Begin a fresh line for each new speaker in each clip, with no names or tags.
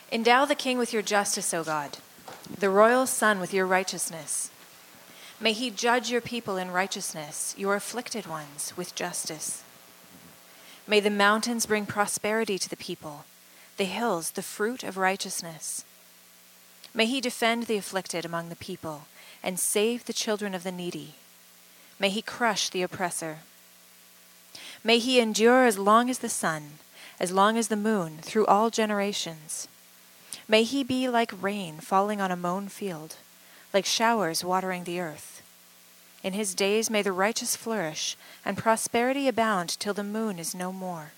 Endow the king with your justice, O God, the royal son with your righteousness. May he judge your people in righteousness, your afflicted ones with justice. May the mountains bring prosperity to the people, the hills the fruit of righteousness. May he defend the afflicted among the people and save the children of the needy. May he crush the oppressor. May he endure as long as the sun, as long as the moon, through all generations. May he be like rain falling on a mown field, like showers watering the earth. In his days may the righteous flourish, and prosperity abound till the moon is no more.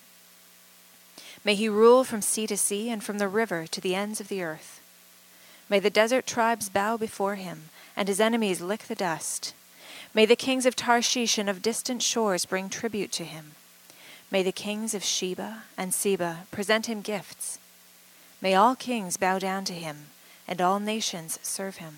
May he rule from sea to sea and from the river to the ends of the earth. May the desert tribes bow before him, and his enemies lick the dust. May the kings of Tarshish and of distant shores bring tribute to him. May the kings of Sheba and Seba present him gifts. May all kings bow down to him, and all nations serve him.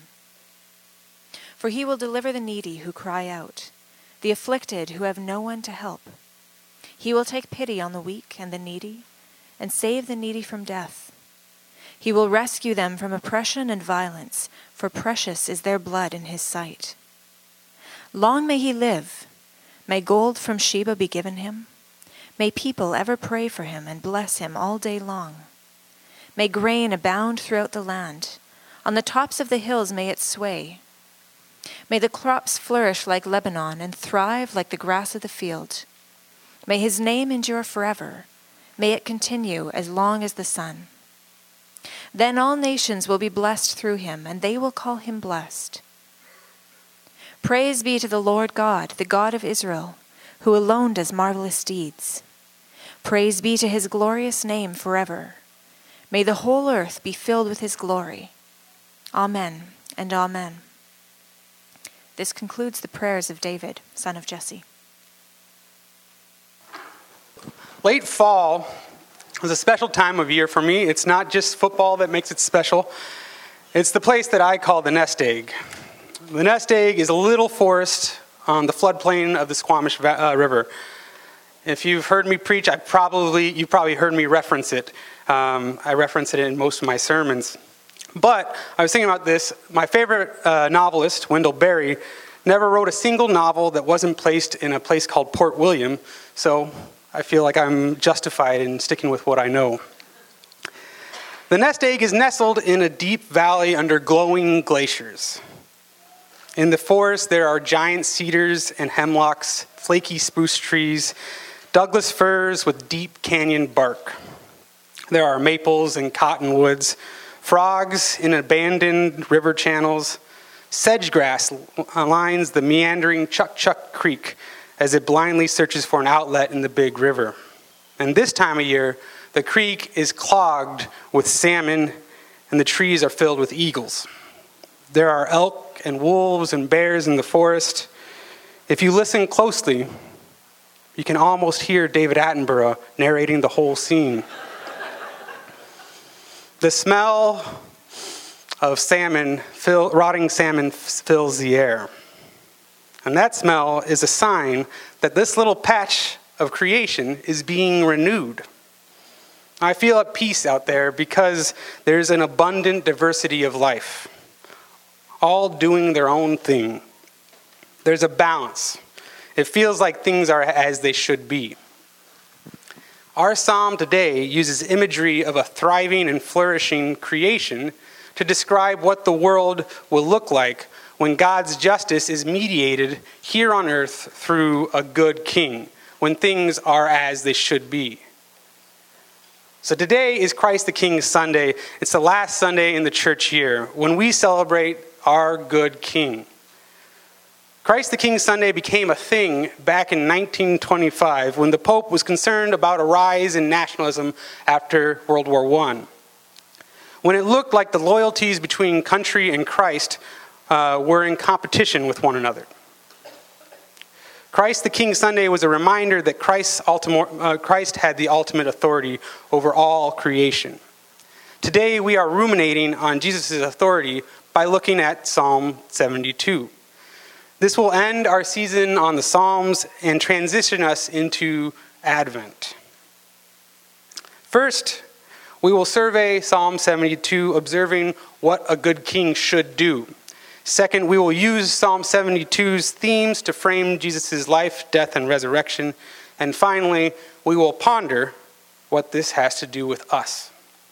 For he will deliver the needy who cry out, the afflicted who have no one to help. He will take pity on the weak and the needy, and save the needy from death. He will rescue them from oppression and violence, for precious is their blood in his sight. Long may he live. May gold from Sheba be given him. May people ever pray for him and bless him all day long. May grain abound throughout the land. On the tops of the hills may it sway. May the crops flourish like Lebanon and thrive like the grass of the field. May his name endure forever. May it continue as long as the sun. Then all nations will be blessed through him, and they will call him blessed. Praise be to the Lord God, the God of Israel, who alone does marvelous deeds. Praise be to his glorious name forever. May the whole earth be filled with his glory. Amen and amen. This concludes the prayers of David, son of Jesse.
Late fall is a special time of year for me. It's not just football that makes it special. It's the place that I call the nest egg. The nest egg is a little forest on the floodplain of the Squamish River. If you've heard me preach, you've probably heard me reference it. I reference it in most of my sermons. But I was thinking about this. My favorite novelist, Wendell Berry, never wrote a single novel that wasn't placed in a place called Port William, so I feel like I'm justified in sticking with what I know. The nest egg is nestled in a deep valley under glowing glaciers. In the forest, there are giant cedars and hemlocks, flaky spruce trees, Douglas firs with deep canyon bark. There are maples and cottonwoods, frogs in abandoned river channels. Sedge grass lines the meandering Chuck Creek as it blindly searches for an outlet in the big river. And this time of year, the creek is clogged with salmon and the trees are filled with eagles. There are elk and wolves and bears in the forest. If you listen closely, you can almost hear David Attenborough narrating the whole scene. The smell of rotting salmon fills the air. And that smell is a sign that this little patch of creation is being renewed. I feel at peace out there because there's an abundant diversity of life, all doing their own thing. There's a balance. It feels like things are as they should be. Our psalm today uses imagery of a thriving and flourishing creation to describe what the world will look like when God's justice is mediated here on earth through a good king, when things are as they should be. So today is Christ the King's Sunday. It's the last Sunday in the church year when we celebrate our good king. Christ the King Sunday became a thing back in 1925 when the Pope was concerned about a rise in nationalism after World War I. When it looked like the loyalties between country and Christ were in competition with one another. Christ the King Sunday was a reminder that Christ had the ultimate authority over all creation. Today we are ruminating on Jesus' authority by looking at Psalm 72. This will end our season on the Psalms and transition us into Advent. First, we will survey Psalm 72, observing what a good king should do. Second, we will use Psalm 72's themes to frame Jesus' life, death, and resurrection. And finally, we will ponder what this has to do with us.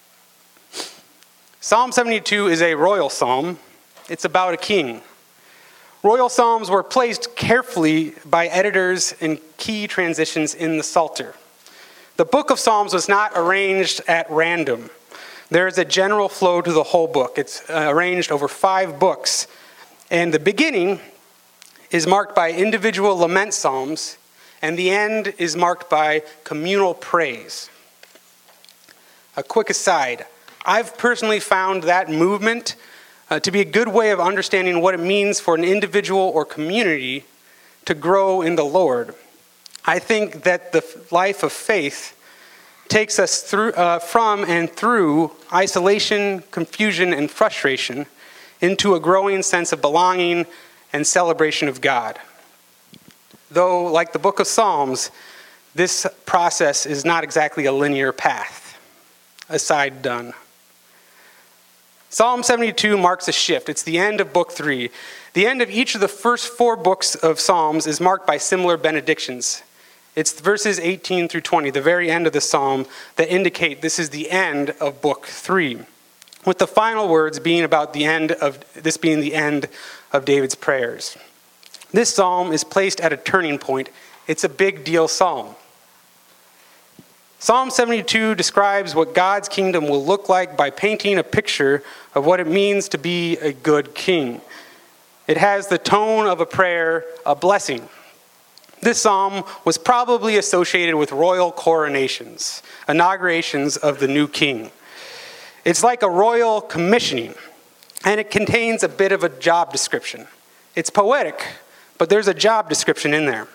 Psalm 72 is a royal psalm. It's about a king. Royal psalms were placed carefully by editors in key transitions in the Psalter. The book of Psalms was not arranged at random. There is a general flow to the whole book. It's arranged over 5 books. And the beginning is marked by individual lament psalms, and the end is marked by communal praise. A quick aside, I've personally found that movement to be a good way of understanding what it means for an individual or community to grow in the Lord. I think that the life of faith takes us through, from and through isolation, confusion, and frustration into a growing sense of belonging and celebration of God. Though, like the book of Psalms, this process is not exactly a linear path. Aside done. Psalm 72 marks a shift. It's the end of book 3. The end of each of the first 4 books of Psalms is marked by similar benedictions. It's verses 18 through 20, the very end of the psalm, that indicate this is the end of book 3, with the final words being about the end of this being the end of David's prayers. This psalm is placed at a turning point. It's a big deal psalm. Psalm 72 describes what God's kingdom will look like by painting a picture of what it means to be a good king. It has the tone of a prayer, a blessing. This psalm was probably associated with royal coronations, inaugurations of the new king. It's like a royal commissioning, and it contains a bit of a job description. It's poetic, but there's a job description in there.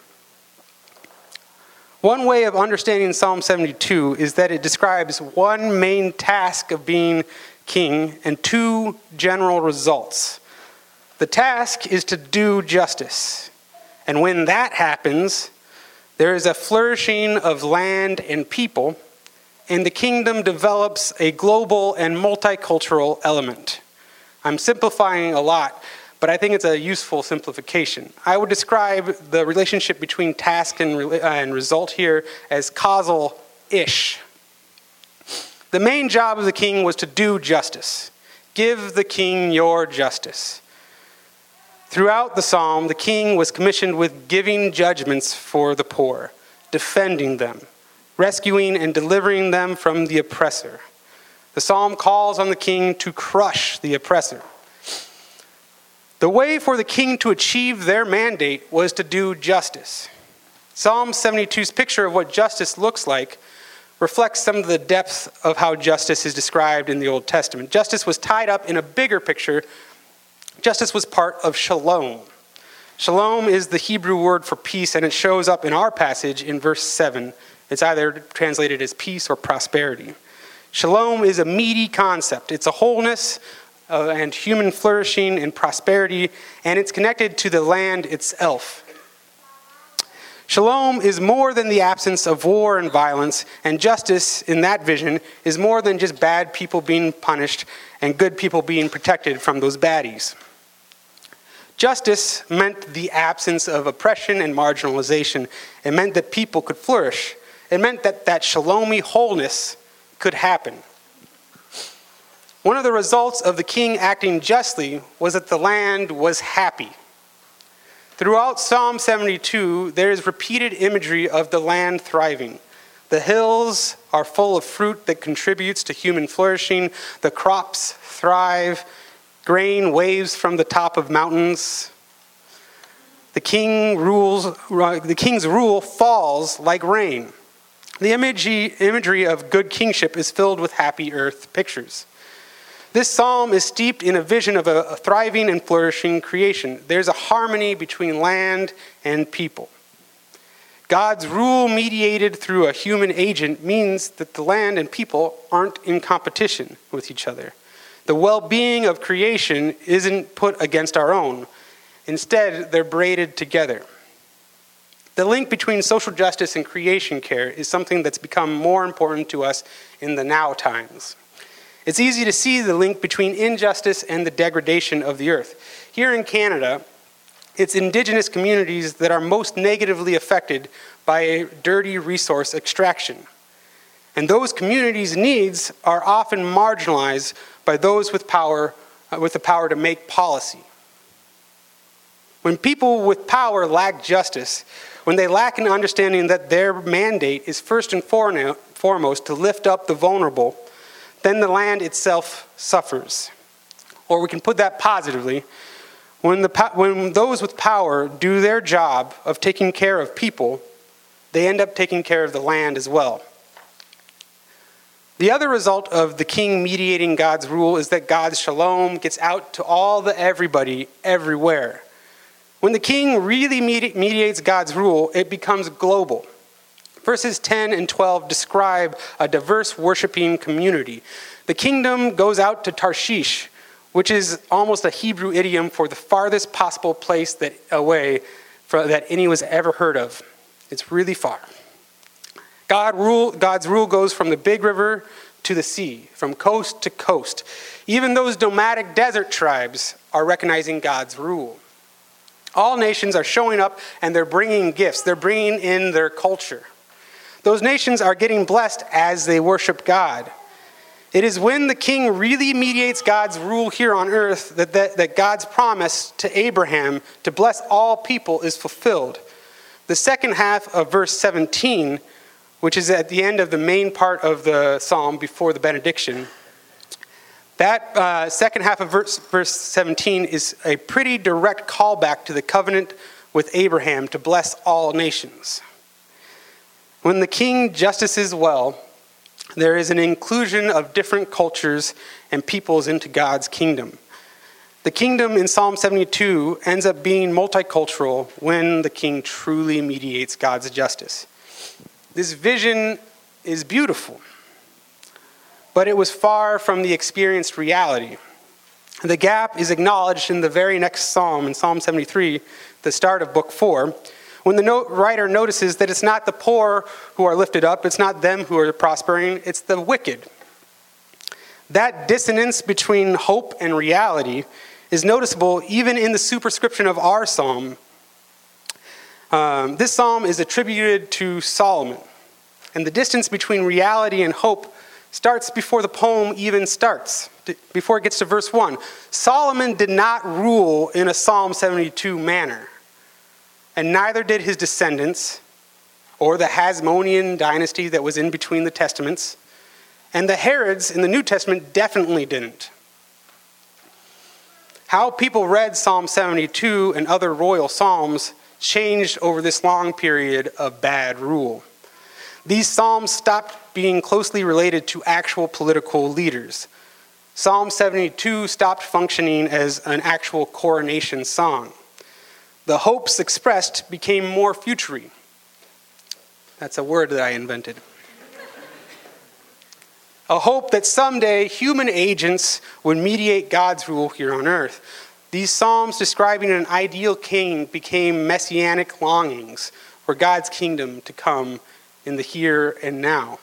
One way of understanding Psalm 72 is that it describes one main task of being king and 2 general results. The task is to do justice. And when that happens, there is a flourishing of land and people, and the kingdom develops a global and multicultural element. I'm simplifying a lot, but I think it's a useful simplification. I would describe the relationship between task and result here as causal-ish. The main job of the king was to do justice. Give the king your justice. Throughout the psalm, the king was commissioned with giving judgments for the poor, defending them, rescuing and delivering them from the oppressor. The psalm calls on the king to crush the oppressor. The way for the king to achieve their mandate was to do justice. Psalm 72's picture of what justice looks like reflects some of the depth of how justice is described in the Old Testament. Justice was tied up in a bigger picture. Justice was part of shalom. Shalom is the Hebrew word for peace, and it shows up in our passage in verse 7. It's either translated as peace or prosperity. Shalom is a meaty concept. It's a wholeness and human flourishing and prosperity, and it's connected to the land itself. Shalom is more than the absence of war and violence, and justice in that vision is more than just bad people being punished and good people being protected from those baddies. Justice meant the absence of oppression and marginalization. It meant that people could flourish. It meant that shalomy wholeness could happen. One of the results of the king acting justly was that the land was happy. Throughout Psalm 72, there is repeated imagery of the land thriving. The hills are full of fruit that contributes to human flourishing. The crops thrive. Grain waves from the top of mountains. The king's rule falls like rain. The imagery of good kingship is filled with happy earth pictures. This psalm is steeped in a vision of a thriving and flourishing creation. There's a harmony between land and people. God's rule mediated through a human agent means that the land and people aren't in competition with each other. The well-being of creation isn't put against our own. Instead, they're braided together. The link between social justice and creation care is something that's become more important to us in the now times. It's easy to see the link between injustice and the degradation of the earth. Here in Canada, it's Indigenous communities that are most negatively affected by dirty resource extraction. And those communities' needs are often marginalized by those with the power to make policy. When people with power lack justice, when they lack an understanding that their mandate is first and foremost to lift up the vulnerable, then the land itself suffers. Or we can put that positively. When those with power do their job of taking care of people, they end up taking care of the land as well. The other result of the king mediating God's rule is that God's shalom gets out to all the everybody, everywhere. When the king really mediates God's rule, it becomes global. Verses 10 and 12 describe a diverse worshiping community. The kingdom goes out to Tarshish, which is almost a Hebrew idiom for the farthest possible place that any was ever heard of. It's really far. God's rule goes from the big river to the sea, from coast to coast. Even those nomadic desert tribes are recognizing God's rule. All nations are showing up and they're bringing gifts. They're bringing in their culture. Those nations are getting blessed as they worship God. It is when the king really mediates God's rule here on earth that God's promise to Abraham to bless all people is fulfilled. The second half of verse 17, which is at the end of the main part of the psalm before the benediction, that second half of verse 17 is a pretty direct callback to the covenant with Abraham to bless all nations. When the king justices well, there is an inclusion of different cultures and peoples into God's kingdom. The kingdom in Psalm 72 ends up being multicultural when the king truly mediates God's justice. This vision is beautiful, but it was far from the experienced reality. The gap is acknowledged in the very next psalm, in Psalm 73, the start of book 4, when the writer notices that it's not the poor who are lifted up, it's not them who are prospering, it's the wicked. That dissonance between hope and reality is noticeable even in the superscription of our psalm. This psalm is attributed to Solomon, and the distance between reality and hope starts before the poem even starts, before it gets to verse 1. Solomon did not rule in a Psalm 72 manner, and neither did his descendants, or the Hasmonean dynasty that was in between the Testaments, and the Herods in the New Testament definitely didn't. How people read Psalm 72 and other royal psalms changed over this long period of bad rule. These psalms stopped being closely related to actual political leaders. Psalm 72 stopped functioning as an actual coronation song. The hopes expressed became more futury. That's a word that I invented. A hope that someday human agents would mediate God's rule here on earth. These psalms describing an ideal king became messianic longings for God's kingdom to come in the here and now.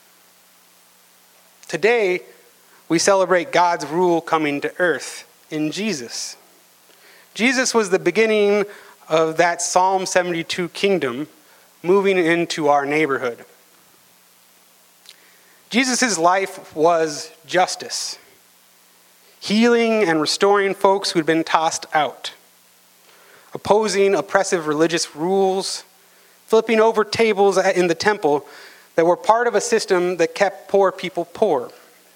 Today, we celebrate God's rule coming to earth in Jesus. Jesus was the beginning of that Psalm 72 kingdom moving into our neighborhood. Jesus' life was justice, healing and restoring folks who'd been tossed out, opposing oppressive religious rules, flipping over tables in the temple that were part of a system that kept poor people poor.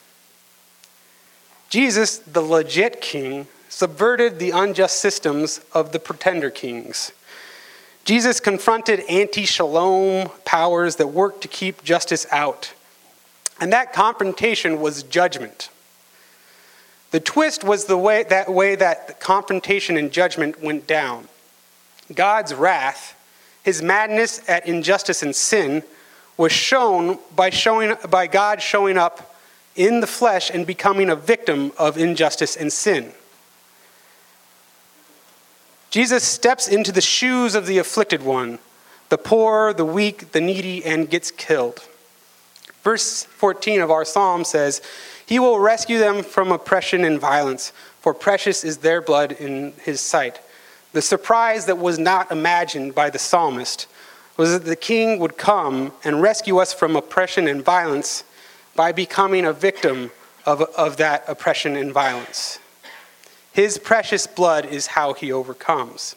Jesus, the legit king, subverted the unjust systems of the pretender kings. Jesus confronted anti-shalom powers that worked to keep justice out. And that confrontation was judgment. The twist was the way that the confrontation and judgment went down. God's wrath, his madness at injustice and sin, was shown by God showing up in the flesh and becoming a victim of injustice and sin. Jesus steps into the shoes of the afflicted one, the poor, the weak, the needy, and gets killed. Verse 14 of our psalm says, "He will rescue them from oppression and violence, for precious is their blood in his sight." The surprise that was not imagined by the psalmist was that the king would come and rescue us from oppression and violence by becoming a victim of that oppression and violence. His precious blood is how he overcomes.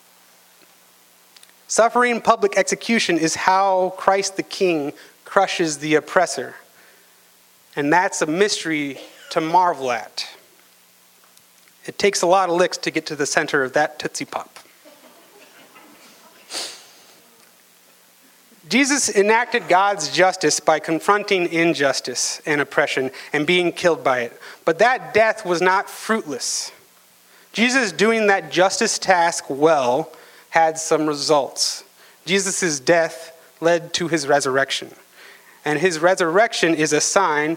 Suffering public execution is how Christ the King crushes the oppressor. And that's a mystery to marvel at. It takes a lot of licks to get to the center of that Tootsie Pop. Jesus enacted God's justice by confronting injustice and oppression and being killed by it. But that death was not fruitless. Jesus doing that justice task well had some results. Jesus' death led to his resurrection. And his resurrection is a sign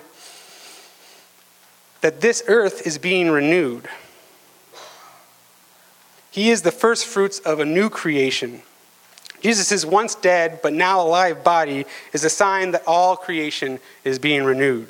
that this earth is being renewed. He is the first fruits of a new creation. Jesus' once dead but now alive body is a sign that all creation is being renewed.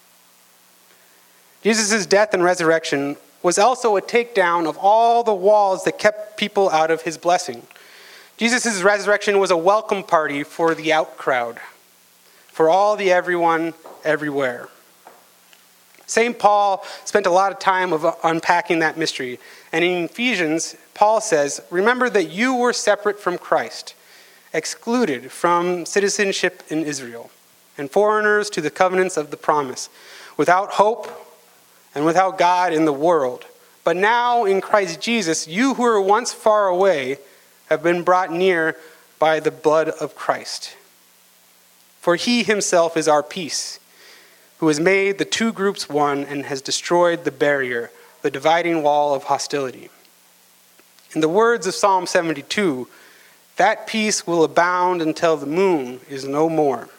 Jesus' death and resurrection was also a takedown of all the walls that kept people out of his blessing. Jesus' resurrection was a welcome party for the out crowd, for all the everyone, everywhere. St. Paul spent a lot of time unpacking that mystery. And in Ephesians, Paul says, "Remember that you were separate from Christ, excluded from citizenship in Israel, and foreigners to the covenants of the promise, without hope and without God in the world. But now in Christ Jesus, you who were once far away have been brought near by the blood of Christ. For he himself is our peace, who has made the two groups one and has destroyed the barrier, the dividing wall of hostility." In the words of Psalm 72, that peace will abound until the moon is no more.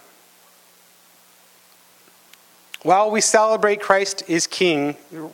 While we celebrate that Christ is King,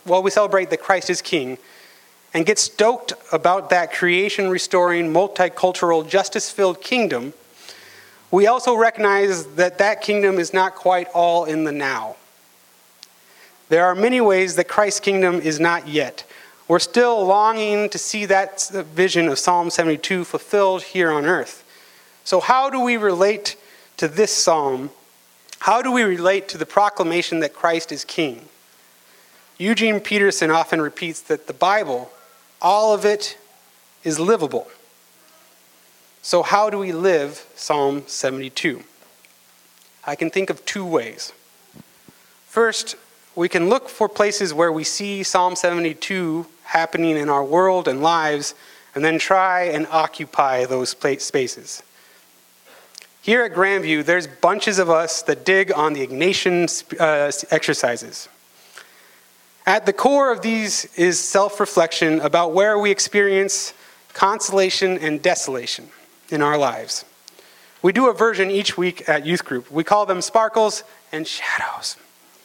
and get stoked about that creation-restoring, multicultural, justice-filled kingdom, we also recognize that that kingdom is not quite all in the now. There are many ways that Christ's kingdom is not yet. We're still longing to see that vision of Psalm 72 fulfilled here on earth. So how do we relate to this psalm? How do we relate to the proclamation that Christ is King? Eugene Peterson often repeats that the Bible, all of it, is livable. So how do we live Psalm 72? I can think of two ways. First, we can look for places where we see Psalm 72 happening in our world and lives, and then try and occupy those spaces. Here at Grandview, there's bunches of us that dig on the Ignatian exercises. At the core of these is self-reflection about where we experience consolation and desolation in our lives. We do a version each week at youth group. We call them sparkles and shadows.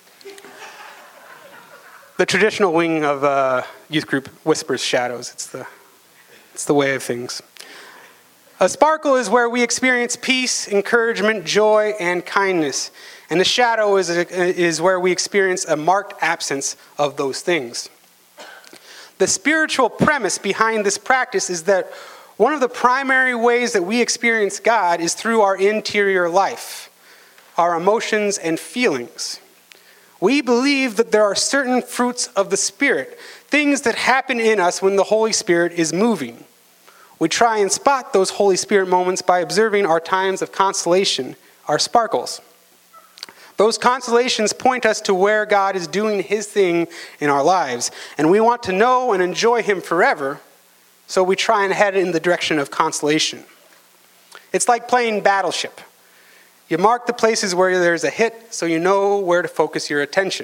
The traditional wing of youth group whispers shadows. It's the way of things. A sparkle is where we experience peace, encouragement, joy, and kindness. And a shadow is where we experience a marked absence of those things. The spiritual premise behind this practice is that one of the primary ways that we experience God is through our interior life, our emotions and feelings. We believe that there are certain fruits of the Spirit, things that happen in us when the Holy Spirit is moving. We try and spot those Holy Spirit moments by observing our times of consolation, our sparkles. Those consolations point us to where God is doing his thing in our lives, and we want to know and enjoy him forever, so we try and head in the direction of consolation. It's like playing Battleship. You mark the places where there's a hit so you know where to focus your attention.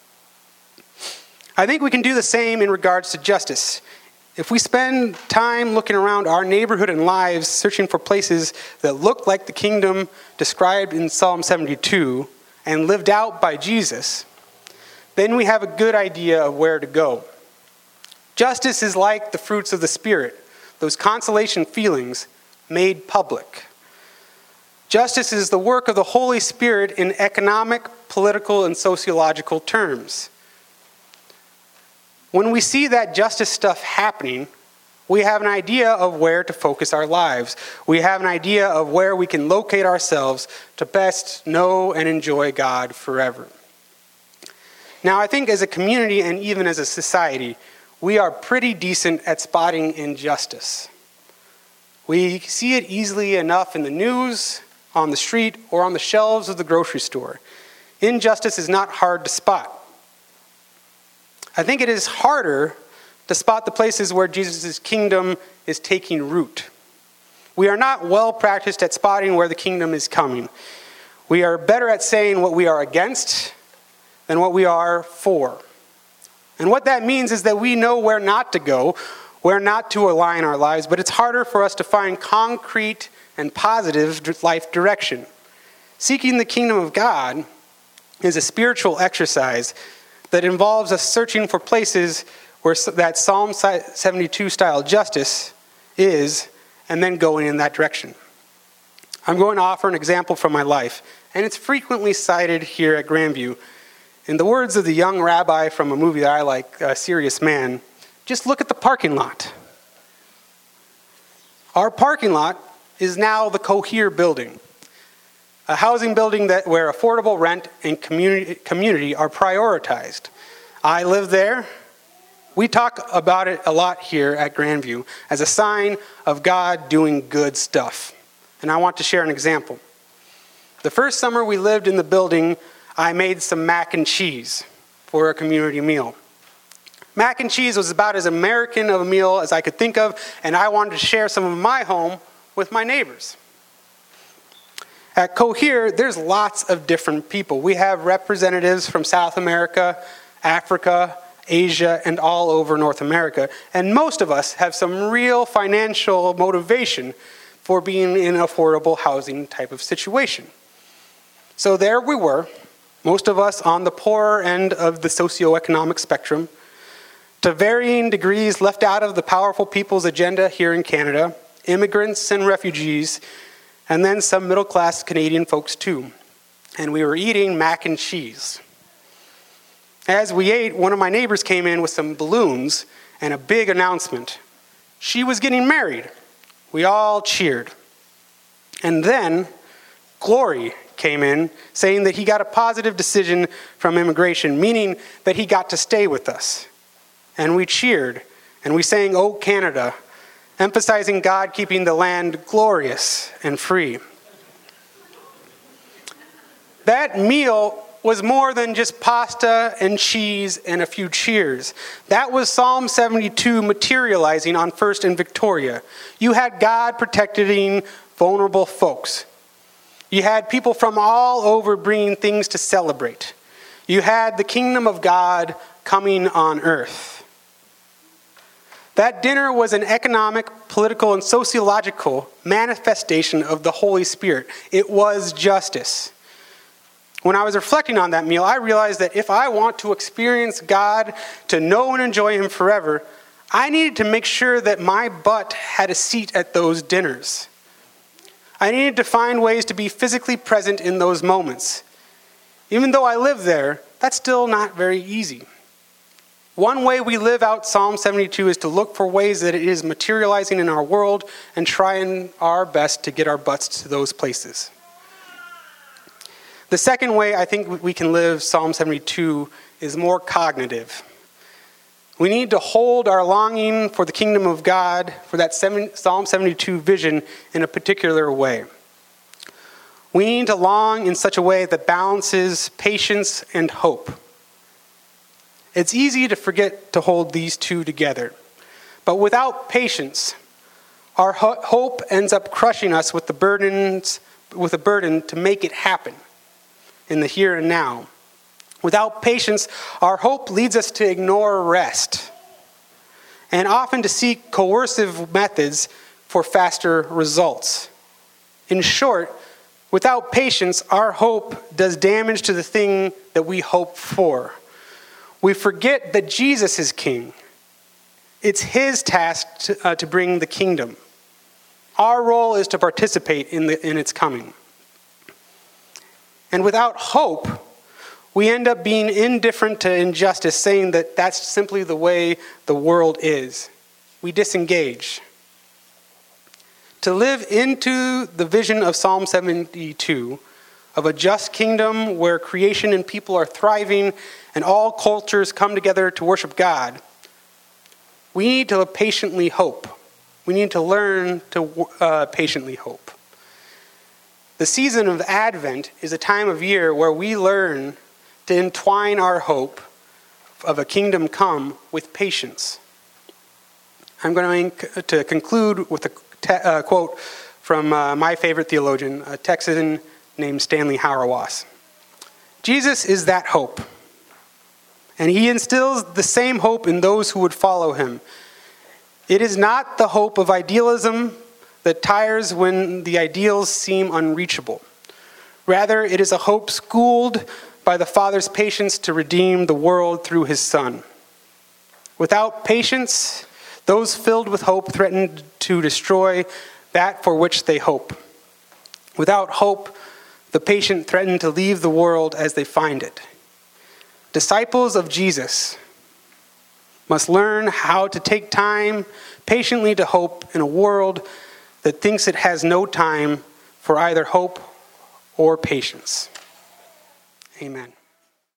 I think we can do the same in regards to justice. If we spend time looking around our neighborhood and lives, searching for places that look like the kingdom described in Psalm 72 and lived out by Jesus, then we have a good idea of where to go. Justice is like the fruits of the Spirit, those consolation feelings made public. Justice is the work of the Holy Spirit in economic, political, and sociological terms. When we see that justice stuff happening, we have an idea of where to focus our lives. We have an idea of where we can locate ourselves to best know and enjoy God forever. Now, I think as a community and even as a society, we are pretty decent at spotting injustice. We see it easily enough in the news, on the street, or on the shelves of the grocery store. Injustice is not hard to spot. I think it is harder to spot the places where Jesus' kingdom is taking root. We are not well practiced at spotting where the kingdom is coming. We are better at saying what we are against than what we are for. And what that means is that we know where not to go, where not to align our lives, but it's harder for us to find concrete and positive life direction. Seeking the kingdom of God is a spiritual exercise that involves us searching for places where that Psalm 72 style justice is, and then going in that direction. I'm going to offer an example from my life, and it's frequently cited here at Grandview. In the words of the young rabbi from a movie that I like, Serious Man, just look at the parking lot. Our parking lot is now the Cohere building, a housing building where affordable rent and community are prioritized. I live there. We talk about it a lot here at Grandview as a sign of God doing good stuff. And I want to share an example. The first summer we lived in the building, I made some mac and cheese for a community meal. Mac and cheese was about as American of a meal as I could think of, and I wanted to share some of my home with my neighbors. At Cohere, there's lots of different people. We have representatives from South America, Africa, Asia, and all over North America. And most of us have some real financial motivation for being in an affordable housing type of situation. So there we were, most of us on the poorer end of the socioeconomic spectrum, to varying degrees left out of the powerful people's agenda here in Canada, immigrants and refugees, and then some middle-class Canadian folks too. And we were eating mac and cheese. As we ate, one of my neighbors came in with some balloons and a big announcement. She was getting married. We all cheered. And then Glory came in saying that he got a positive decision from immigration, meaning that he got to stay with us. And we cheered, and we sang, "Oh, Canada," emphasizing God keeping the land glorious and free. That meal was more than just pasta and cheese and a few cheers. That was Psalm 72 materializing on First and Victoria. You had God protecting vulnerable folks. You had people from all over bringing things to celebrate. You had the kingdom of God coming on earth. That dinner was an economic, political, and sociological manifestation of the Holy Spirit. It was justice. When I was reflecting on that meal, I realized that if I want to experience God, to know and enjoy Him forever, I needed to make sure that my butt had a seat at those dinners. I needed to find ways to be physically present in those moments. Even though I live there, that's still not very easy. One way we live out Psalm 72 is to look for ways that it is materializing in our world and trying our best to get our butts to those places. The second way I think we can live Psalm 72 is more cognitive. We need to hold our longing for the kingdom of God, for that Psalm 72 vision, in a particular way. We need to long in such a way that balances patience and hope. It's easy to forget to hold these two together. But without patience, our hope ends up crushing us with a burden to make it happen in the here and now. Without patience, our hope leads us to ignore rest and often to seek coercive methods for faster results. In short, without patience, our hope does damage to the thing that we hope for. We forget that Jesus is king. It's his task to bring the kingdom. Our role is to participate in its coming. And without hope, we end up being indifferent to injustice, saying that that's simply the way the world is. We disengage. To live into the vision of Psalm 72, of a just kingdom where creation and people are thriving and all cultures come together to worship God, we need to patiently hope. We need to learn to patiently hope. The season of Advent is a time of year where we learn to entwine our hope of a kingdom come with patience. I'm going to conclude with a quote from my favorite theologian, a Texan named Stanley Hauerwas. Jesus is that hope, and he instills the same hope in those who would follow him. It is not the hope of idealism that tires when the ideals seem unreachable. Rather, it is a hope schooled by the Father's patience to redeem the world through his Son. Without patience, those filled with hope threaten to destroy that for which they hope. Without hope, the patient threaten to leave the world as they find it. Disciples of Jesus must learn how to take time patiently to hope in a world that thinks it has no time for either hope or patience. Amen.